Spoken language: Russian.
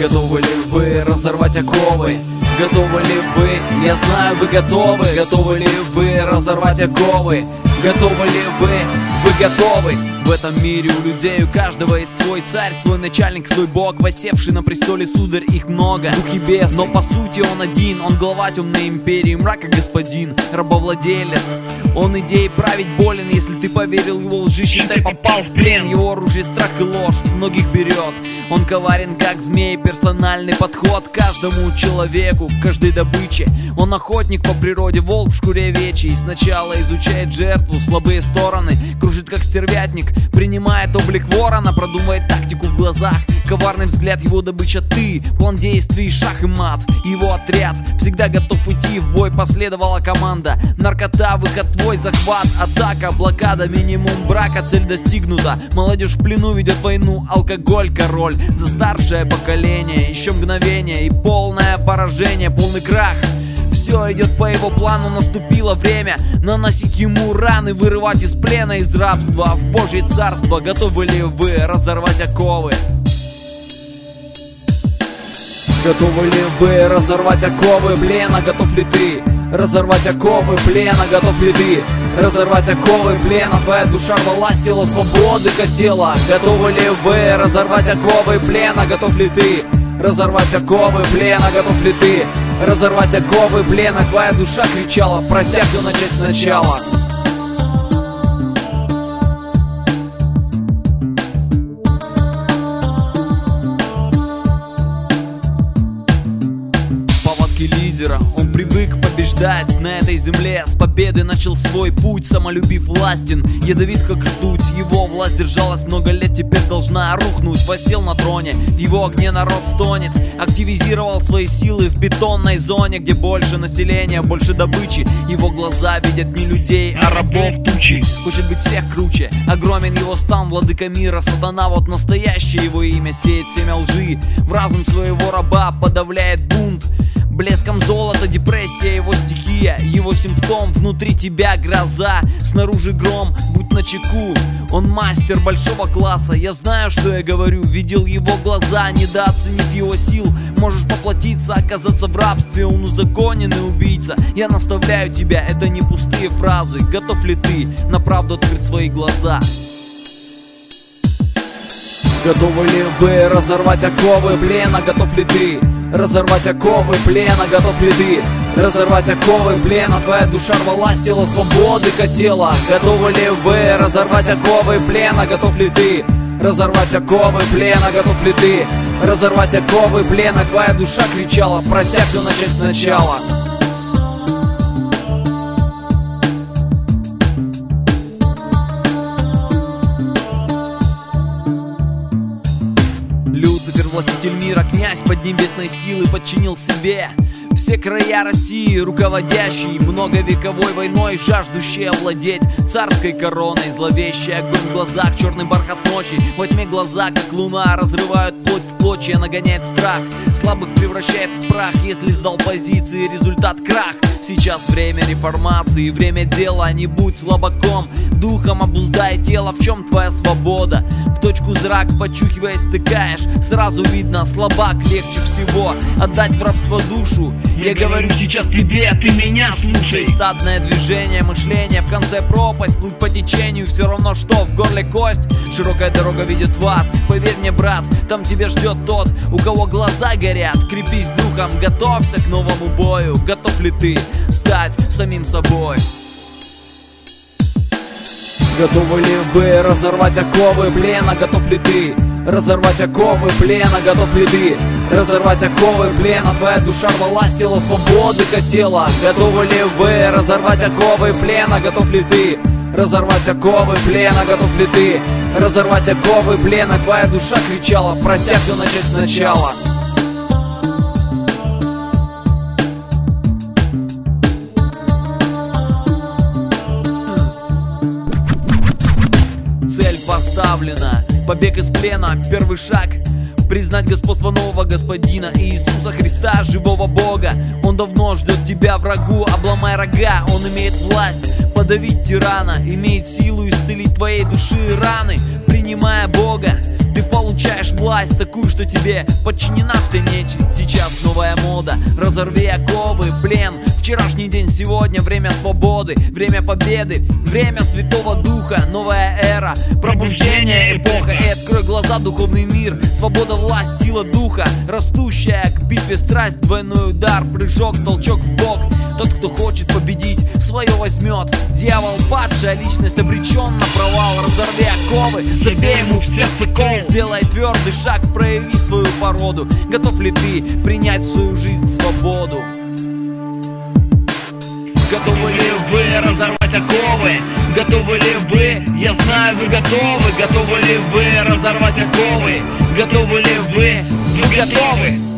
Готовы ли вы разорвать оковы? Готовы ли вы? Я знаю, вы готовы. Готовы ли вы разорвать оковы? Готовы ли вы? Вы готовы? В этом мире у людей, у каждого есть свой царь, свой начальник, свой бог, воссевший на престоле, сударь, их много. Духи бесы, но по сути он один, он глава темной империи, мрака господин, рабовладелец. Он идеей править болен, если ты поверил его лжи, считай, попал в плен. Его оружие страх и ложь, многих берет. Он коварен, как змей, персональный подход к каждому человеку, к каждой добыче. Он охотник по природе, волк в шкуре овечьей. Сначала изучает жертву, слабые стороны, кружит как стервятник, принимает облик ворона, продумывает тактику в глазах. Коварный взгляд, его добыча ты, план действий, шах и мат. Его отряд всегда готов идти в бой, последовала команда. Наркота, выход твой, захват, атака, блокада, минимум брака, цель достигнута. Молодежь в плену ведет войну, алкоголь, король. За старшее поколение еще мгновение и полное поражение, полный крах. Все идет по его плану, наступило время наносить ему раны, вырывать из плена, из рабства в Божье царство. Готовы ли вы разорвать оковы? Готовы ли вы разорвать оковы плена? Готов ли ты разорвать оковы плена? Готов ли ты разорвать оковы плена? Твоя душа рвалась, тело свободы хотела. Готовы ли вы разорвать оковы плена? Готов ли ты разорвать оковы плена? Готов ли ты разорвать оковы плена? Твоя душа кричала, прося все начать сначала. Лидера, он привык побеждать на этой земле. С победы начал свой путь, самолюбив властен, ядовит как ртуть. Его власть держалась много лет, теперь должна рухнуть. Воссел на троне, в его огне народ стонет. Активизировал свои силы в бетонной зоне, где больше населения, больше добычи. Его глаза видят не людей, а рабов тучи. Хочет быть всех круче, огромен его стан, владыка мира, сатана. Вот настоящее его имя, сеет семя лжи. В разум своего раба подавляет бунт. Блеском золота депрессия, его стихия, его симптом, внутри тебя гроза, снаружи гром, будь начеку. Он мастер большого класса, я знаю, что я говорю, видел его глаза, недооценив его сил. Можешь поплатиться, оказаться в рабстве, он узаконенный убийца. Я наставляю тебя, это не пустые фразы. Готов ли ты на правду открыть свои глаза? Готовы ли вы разорвать оковы плена? Готов ли ты разорвать оковы плена? Готов ли ты разорвать оковы плена? Твоя душа рвалась, тело свободы хотела. Готовы ли вы разорвать оковы плена? Готов ли ты разорвать оковы плена? Готов ли ты разорвать оковы плена? Твоя душа кричала, прося все начать сначала. Люцифер, властитель мира, князь поднебесной силы, подчинил себе все края России, руководящий многовековой войной, жаждущий овладеть царской короной. Зловещий огонь в глазах, черный бархат ночи, во тьме глаза, как луна, разрывают плоть в клочья, нагоняет страх, слабых превращает в прах. Если сдал позиции, результат крах. Сейчас время реформации, время дела, не будь слабаком, духом обуздай тело. В чем твоя свобода? В точку зрак, почухиваясь, втыкаешь, сразу видно, слабак легче всего отдать в рабство душу. Я говорю сейчас тебе, ты меня слушай. Стадное движение, мышление, в конце пропасть, плыть по течению, все равно что в горле кость. Широкая дорога ведет в ад, поверь мне, брат, там тебя ждет тот, у кого глаза горят. Крепись духом, готовься к новому бою. Готов ли ты стать самим собой? Готовы ли вы разорвать оковы плена? Готов ли ты разорвать оковы плена? Готов ли ты разорвать оковы плена? Твоя душа рвалась, тело свободы хотела. Готовы ли вы разорвать оковы плена? Готов ли ты разорвать оковы плена? Готов ли ты разорвать оковы плена? Твоя душа кричала, прося все начать сначала. Цель поставлена, побег из плена, первый шаг — признать господство нового господина Иисуса Христа, живого Бога. Он давно ждет тебя, врагу, обломай рога. Он имеет власть подавить тирана, имеет силу исцелить твоей души раны. Принимая Бога, ты получаешь власть такую, что тебе подчинена вся нечисть. Сейчас новая мода, разорви оковы, плен. Вчерашний день, сегодня время свободы, время победы, время Святого Духа, новая эра, пробуждение, эпоха. И открой глаза, духовный мир, свобода, власть, сила духа, растущая к битве страсть, двойной удар, прыжок, толчок в бок. Тот, кто хочет победить, свое возьмет. Дьявол падшая, личность обречен на провал. Разорви оковы, забей ему в сердце кол. Сделай твердый шаг, прояви свою породу. Готов ли ты принять в свою жизнь свободу? Готовы ли вы разорвать оковы? Готовы ли вы? Я знаю, вы готовы. Готовы ли вы разорвать оковы? Готовы ли вы? Вы готовы?